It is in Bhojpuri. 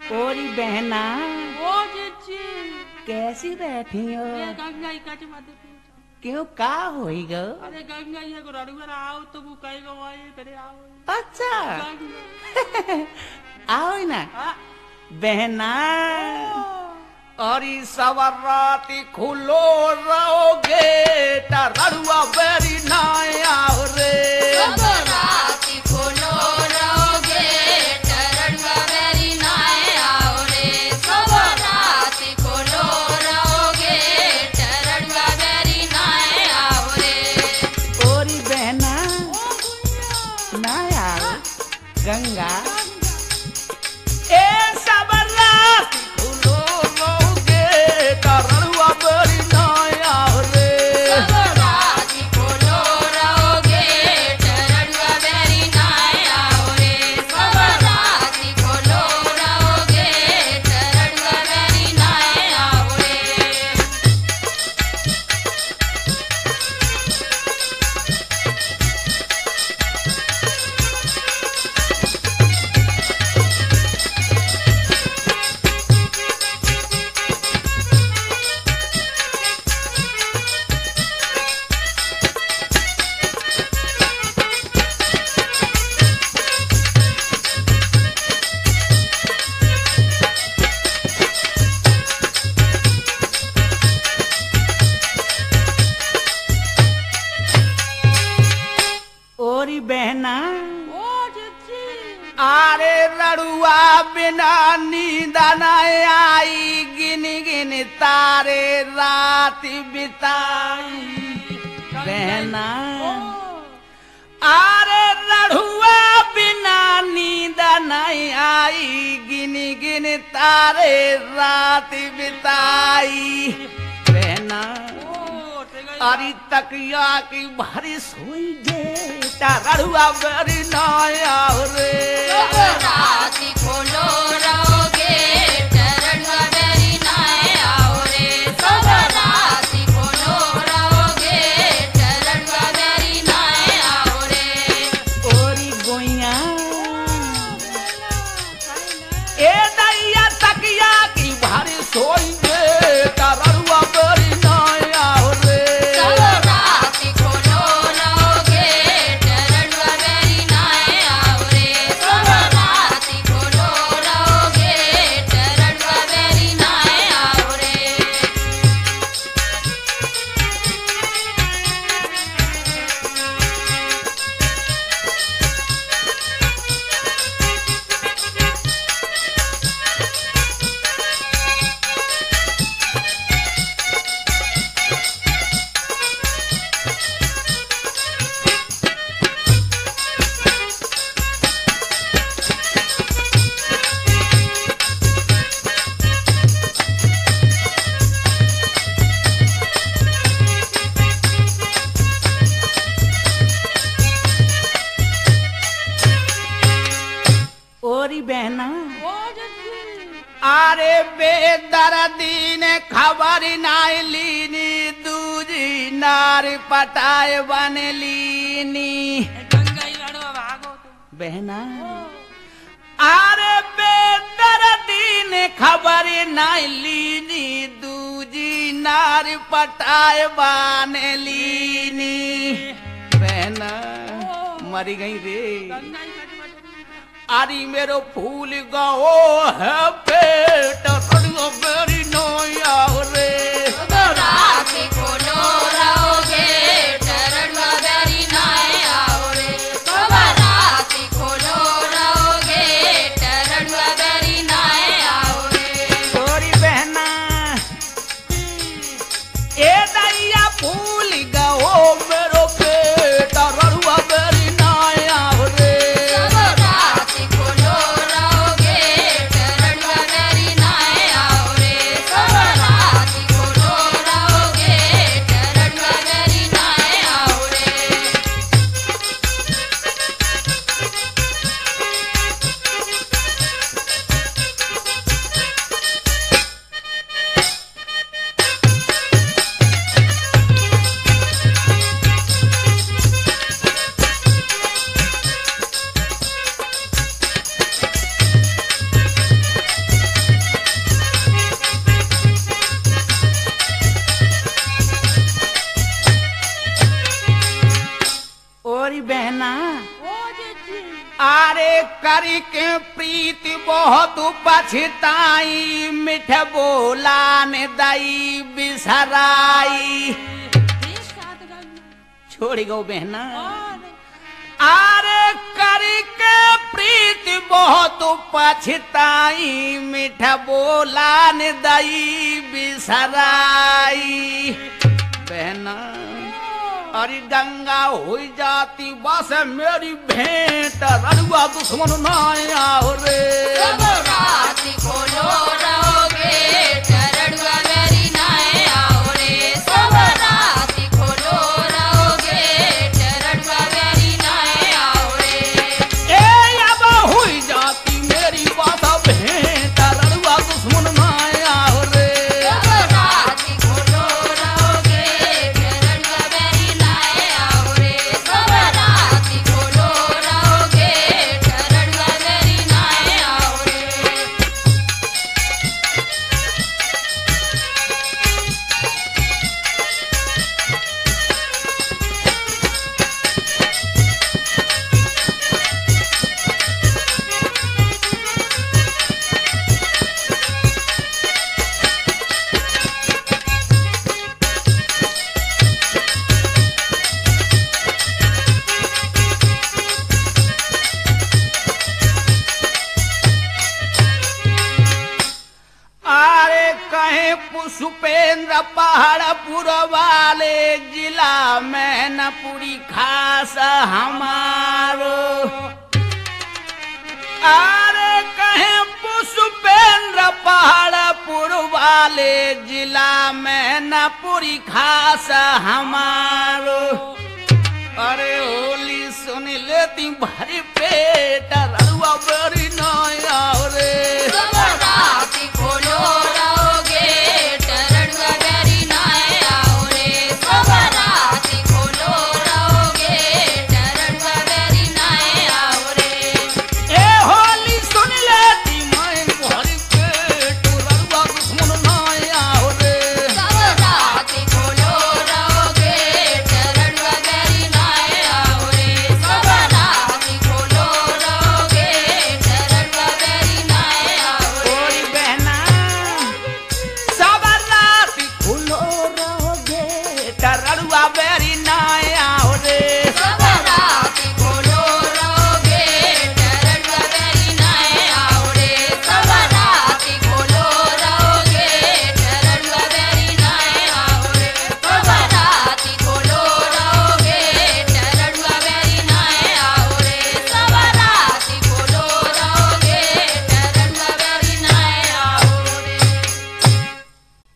ओरी बहना ओ जीजी कैसी बैठी हो? ये गंगा ही कच मत पूछो। क्यों का होई गो? अरे गंगा ये को रड़ुआ आओ तो वो कई गो आए तेरे आओ अच्छा गंगा आओ ना आ बहना। और सवराती खुलो रहोगे रड़ुआ बेरी ना आओ रे। सवराती खुलो रहोगे रड़ुआ बेरी ना आओ रे। सवराती खुलो रहोगे रड़ुआ बेरी ना आओ रे। ओरी बहना ना आओ गंगा। ए सवराती खुलो रहोगे रड़ुआ बेरी ना आओ रे। सवराती खुलो रहोगे रड़ुआ बेरी ना आओ रे। सवराती खुलो रहोगे रड़ुआ बेरी ना आओ रे। ओरी बहना ओ जीजी आरे रड़ुआ बिना नींद न आई गिन गिन तारे रात बिताई बहना। आरे रड़ुआ बिना नींद नहीं आई गिन गिन तारे रात बिताई बहना। ओ तेगा अरी तकिया की भारी सोई जे रड़ुआ बेरी ना आओ रे। सवराती खुलो रहोगे रड़ुआ बेरी ना आओ रे। सवराती खुलो रहोगे रड़ुआ बेरी ना आओ रे। ओरी गोइया ए दैया तकिया की भारी सोई जे रड़ुआ बेरी ना आओ रे। सवराती खुलो रहोगे रड़ुआ बेरी ना आओ रे। सवराती खुलो रहोगे रड़ुआ बेरी ना आओ रे। ओरी बहना ओ जीजी आरे बेदर्दी ने खबर नाय लीनी दूजी नार पटाए बन लीनी गंगा ही रड़ुआ भागो तुम बहना। आरे बेदर्दी ने खबर नाय लीनी दूजी नार पटाए बन लीनी बहना। मरी गई रे। गंगा ही कच मत पूछो। आरी मेरो फूल गो है पेट रड़ुआ बेरी नो आओ रे। सवराती खुलो रहोगे रड़ुआ बेरी ना आओ रे। सवराती खुलो रहोगे रड़ुआ बेरी ना आओ रे। ओरी बहना ए दैया फूल गो मेरो पेट रड़ुआ बेरी ना आओ रे। सवराती खुलो रहोगे रड़ुआ बेरी करी के प्रीति बहुत पछताई मिठ बोला ने दई बिसराई देश साथ गई छोड़ गो बहना और आरे करी के प्रीति बहुत पछताई मिठ बोला ने दई बिसराई बहना अरे गंगा हो जाती बस मेरी भेंट रड़ुआ दुश्मन ना आओ रे सब राति खोलो रहोगे टरड़ुआ मेरी नाय आओ रे सब राति खोलो रहोगे टरड़ुआ मेरी नाय आओ रे ए अब हो जाती मेरी बस भेंट रड़ुआ दुश्मन ना आओ रे सब राति खोलो रहोगे टरड़ुआ मेरी नाय आओ रे सब राति खोलो रहोगे टरड़ुआ मेरी नाय आओ रे आरे कहे पुष्पेंद्र पहाड़पुर वाले जिला में न पूरी खास हमारो आरे कहे पुष्पेंद्र पहाड़पुर वाले जिला में न पूरी खास हमारो अरे होली सुन लेती भरी पेट रड़ुआ बड़ी नया रे